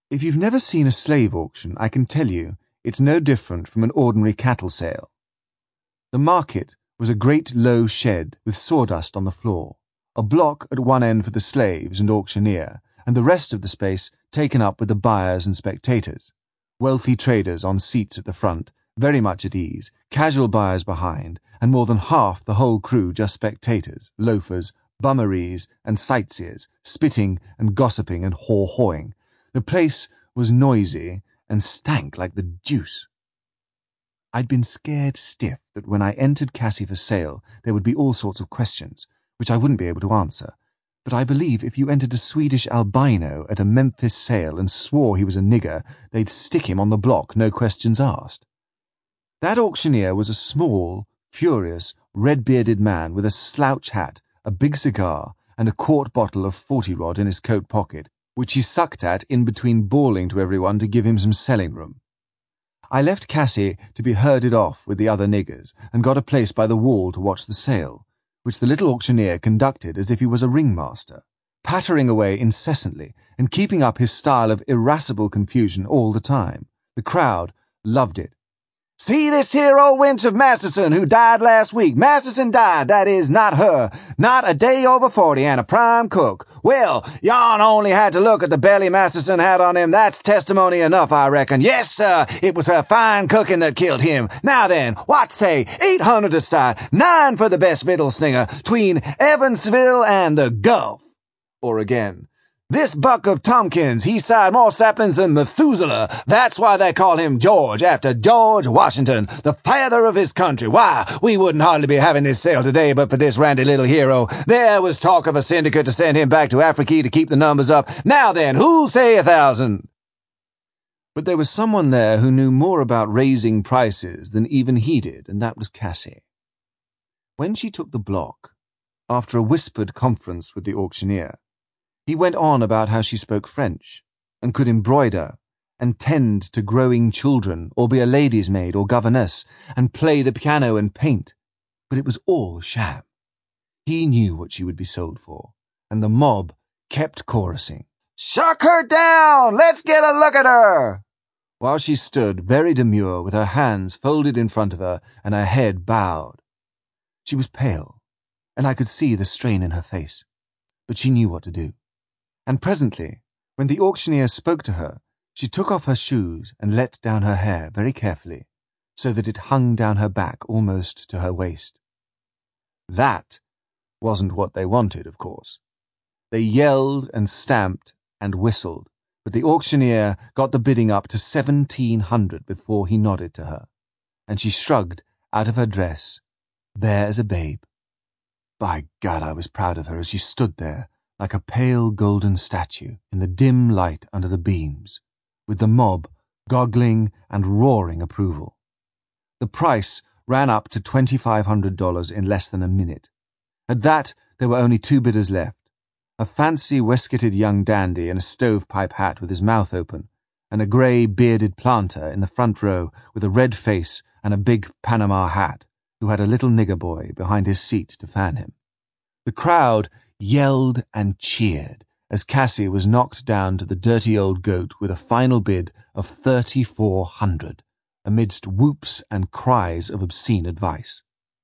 If you've never seen a slave auction, I can tell you it's no different from an ordinary cattle sale. The market was a great low shed with sawdust on the floor, a block at one end for the slaves and auctioneer, and the rest of the space taken up with the buyers and spectators. Wealthy traders on seats at the front, very much at ease, casual buyers behind, and more than half the whole crew just spectators, loafers, bummeries, and sightseers, spitting and gossiping and haw-hawing. The place was noisy and stank like the deuce. I'd been scared stiff that when I entered Cassie for sale there would be all sorts of questions, which I wouldn't be able to answer. But I believe if you entered a Swedish albino at a Memphis sale and swore he was a nigger, they'd stick him on the block, no questions asked. That auctioneer was a small, furious, red-bearded man with a slouch hat, a big cigar, and a quart bottle of 40-rod in his coat pocket, which he sucked at in between bawling to everyone to give him some selling room. I left Cassie to be herded off with the other niggers and got a place by the wall to watch the sale, which the little auctioneer conducted as if he was a ringmaster, pattering away incessantly and keeping up his style of irascible confusion all the time. The crowd loved it. "See this here old wench of Masterson who died last week. Masterson died, that is, not her. Not a day over 40 and a prime cook. Well, yon only had to look at the belly Masterson had on him. That's testimony enough, I reckon. Yes, sir, it was her fine cooking that killed him. Now then, what say? 800 to start, 9 for the best victual slinger, tween Evansville and the Gulf." Or again, "This buck of Tompkins, he side more saplings than Methuselah. That's why they call him George, after George Washington, the father of his country. Why, we wouldn't hardly be having this sale today but for this randy little hero. There was talk of a syndicate to send him back to Africa to keep the numbers up. Now then, who'll say 1,000? But there was someone there who knew more about raising prices than even he did, and that was Cassie. When she took the block, after a whispered conference with the auctioneer, he went on about how she spoke French, and could embroider, and tend to growing children, or be a lady's maid or governess, and play the piano and paint. But it was all sham. He knew what she would be sold for, and the mob kept chorusing, "Shuck her down! Let's get a look at her!" while she stood very demure with her hands folded in front of her and her head bowed. She was pale, and I could see the strain in her face, but she knew what to do. And presently, when the auctioneer spoke to her, she took off her shoes and let down her hair very carefully, so that it hung down her back almost to her waist. That wasn't what they wanted, of course. They yelled and stamped and whistled, but the auctioneer got the bidding up to 1,700 before he nodded to her, and she shrugged out of her dress, bare as a babe. By God, I was proud of her as she stood there, like a pale golden statue in the dim light under the beams, with the mob goggling and roaring approval. The price ran up to $2,500 in less than a minute. At that, there were only 2 bidders left, a fancy waistcoated young dandy in a stovepipe hat with his mouth open, and a grey bearded planter in the front row with a red face and a big Panama hat, who had a little nigger boy behind his seat to fan him. The crowd yelled and cheered as Cassie was knocked down to the dirty old goat with a final bid of 3,400, amidst whoops and cries of obscene advice.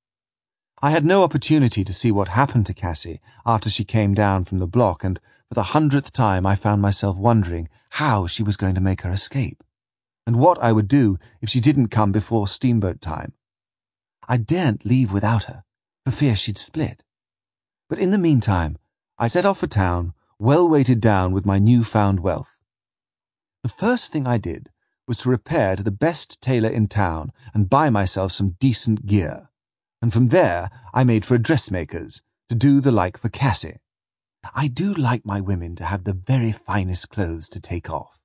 I had no opportunity to see what happened to Cassie after she came down from the block, and for the 100th time I found myself wondering how she was going to make her escape, and what I would do if she didn't come before steamboat time. I daren't leave without her, for fear she'd split. But in the meantime, I set off for town, well weighted down with my new-found wealth. The first thing I did was to repair to the best tailor in town and buy myself some decent gear, and from there I made for a dressmaker's to do the like for Cassie. I do like my women to have the very finest clothes to take off.